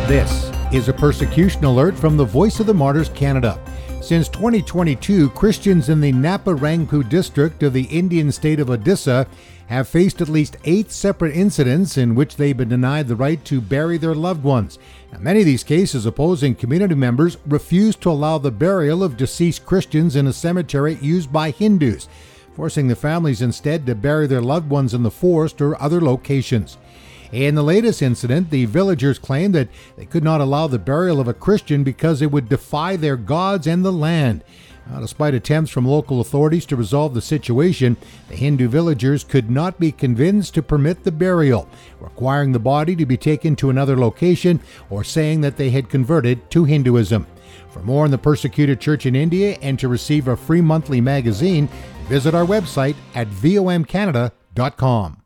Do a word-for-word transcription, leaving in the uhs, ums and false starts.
This is a persecution alert from the Voice of the Martyrs Canada. Since twenty twenty-two, Christians in the Naparangpu district of the Indian state of Odisha have faced at least eight separate incidents in which they've been denied the right to bury their loved ones. Now, many of these cases, opposing community members refused to allow the burial of deceased Christians in a cemetery used by Hindus, forcing the families instead to bury their loved ones in the forest or other locations. In the latest incident, the villagers claimed that they could not allow the burial of a Christian because it would defy their gods and the land. Now, despite attempts from local authorities to resolve the situation, the Hindu villagers could not be convinced to permit the burial, requiring the body to be taken to another location or saying that they had converted to Hinduism. For more on the persecuted church in India and to receive a free monthly magazine, visit our website at vom canada dot com.